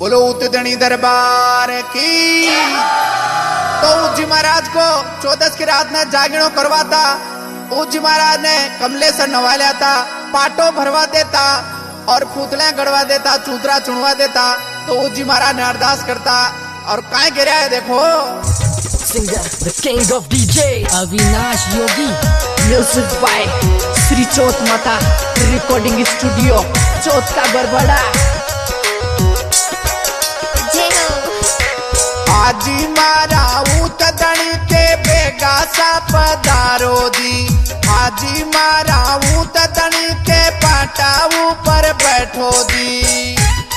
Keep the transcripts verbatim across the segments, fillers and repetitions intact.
बोलो उतनी दरबार की। तो उज्जी महाराज को चौदस की रात में जागरणों करवाता। उज्जी महाराज ने कमले से नवा लिया था, पाटो भरवा देता और पुतले गड़वा देता, चूतरा चुनवा देता। तो उज्जी महाराज ने अरदास करता और काय गिरा है देखो। Singer, the king of D J, Avinash Yogi. Music by Sri Chot Mata Recording Studio, चौथ का बरबड़ा। आजी मारा उतनी के बेगा सा पधारो दी। आजी मारा उतनी के पाटा ऊपर बैठो दी।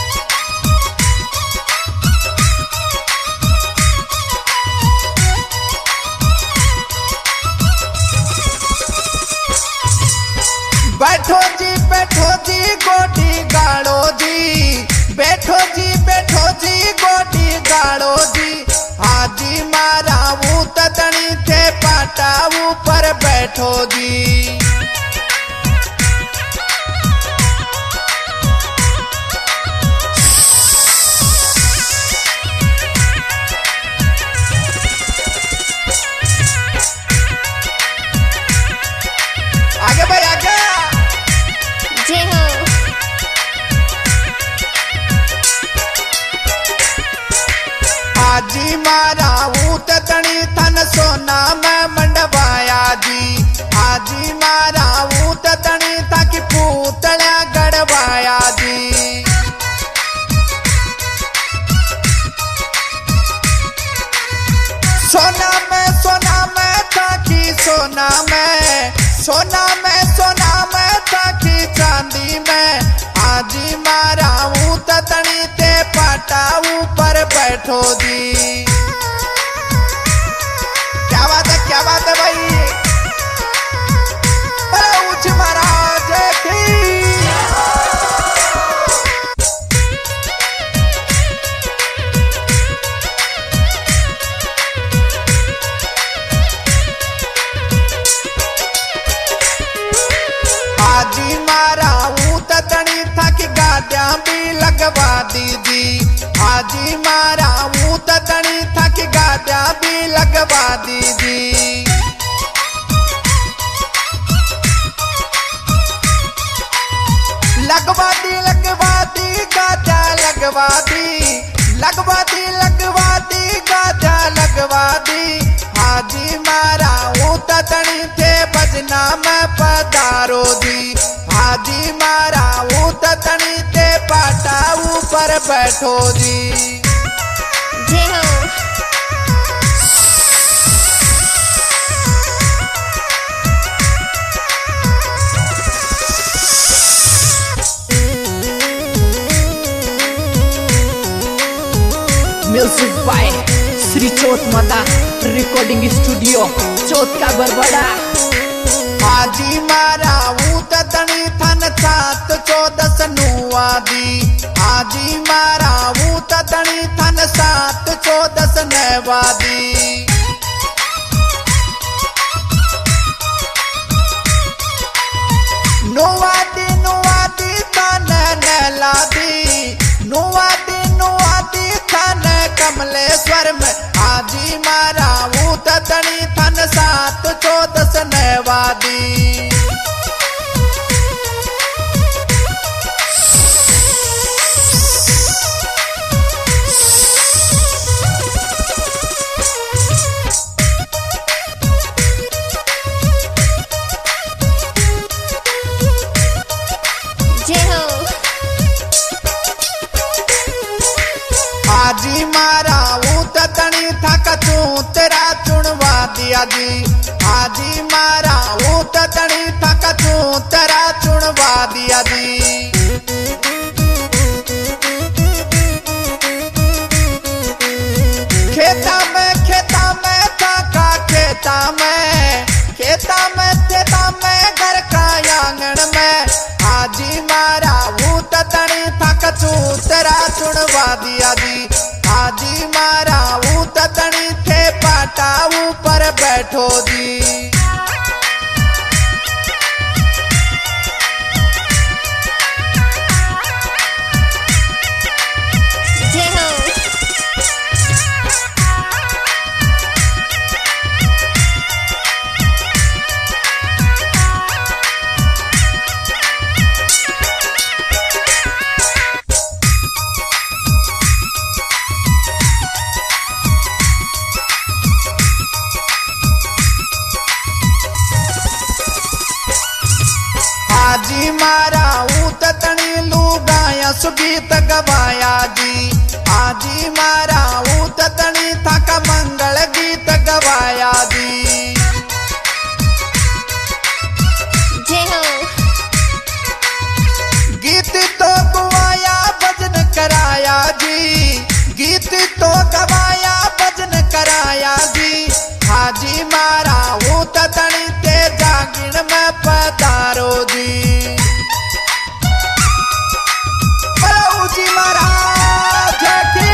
बैठो जी बैठो जी गोटी गाड़ो जी। बैठो जी बैठो जी गोटी गाड़ो जी। हाजी मारा उतनी थे पाटा ऊपर बैठो जी। आगे भाई आगे। आजी मारा उतनी थन सोना में मंडवाया जी। आजी मारा उतनी था कि पूतला गड़वाया जी। सोना में सोना में था कि सोना में सोना में सोना में था कि चांदी में। आजी मारा उतनी ते पाटा ऊपर बैठो दी। क्या बात है क्या बात है भाई। अरे उच्च महाराज की। आजी मारा उतनी था कि गाद्या भी लगवा दीजी। आजी मारा उतनी था कि गाद्या भी लगवा दीजी। लगवा दी लगवा दी गाद्या लगवा दी। लगवा दी लगवा दी गाद्या लगवा दी। आजी मारा उतनी थे बजना में पधारो दी। आजी मारा उतनी ते पाटा ऊपर बैठो दी। जय हो। Music by Sri Chot Mata Recording Studio, चौथ का बरबड़ा। आजी मारा उतनी थन सात चौदस नुआ दी। आजी मारा उतनी थन सात चौदस नवा दी। नुआ दी नुआ दी थन नैला दी। नुआ दी नुआ दी थन कमलेश्वर में। आजी मारा उतनी थन सात चौदस नवा दी। जय हो। आजी मारा उतनी था कचू तेरा चुनवा दिया जी। आजी मारा उतनी था कचू तेरा चुनवा दिया जी। खेता में खेता में था का खेता में। खेता में खेता में घर का आंगन में। आजी मारा उतनी था कचू तेरा चुनवा दिया जी। आजी मारा उतनी थे पाटा ऊपर बैठो जी। जय सु गीत गवाया जी आजी मारा ऊत तणी था का मंगल गीत गवाया जी। जय हो। गीत तो गवाया भजन कराया जी, गीत तो गवाया भजन कराया जी। हाजी मारा ऊत तणी ते जागिण में पधारो जी। जी महाराज की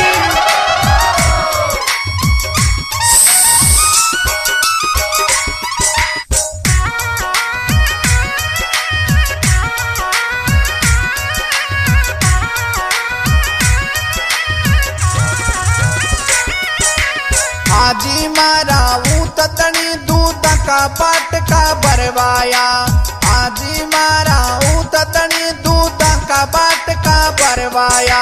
हाजी मारा ऊत तणी दूध का बाट का भरवाया। हाजी मारा ऊत तणी दूध का बाट का भरवाया।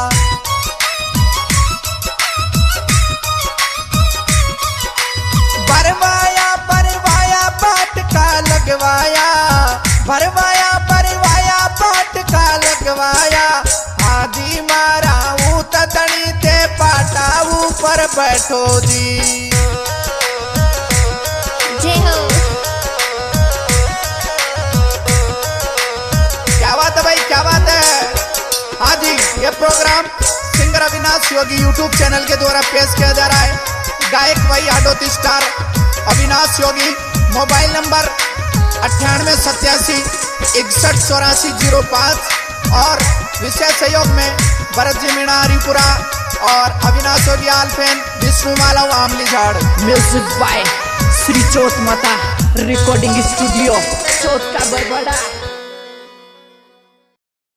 भरवाया भरवाया बाट का लगवाया, भरवाया भरवाया बाट का लगवाया। हाजी मारा ऊत तणी ते पाटा ऊपर बैठो जी। जय हो। क्या बात है भाई, क्या बात है। हाँ जी, ये program singer Avinash Yogi YouTube channel के द्वारा पेश किया जा रहा है। गायक वही आडोती star Avinash Yogi. Mobile number अट्ठानवे सत्यासी इकसठ चौरासी जीरो पाँच और विशेष सहयोग में भरत जी मीणा हरिपुरा और अविनाश योगी आलफेन विष्णु माला आमली झाड़। म्यूजिक बाय श्री चौथ माता रिकॉर्डिंग स्टूडियो चौथ का बरबड़ा।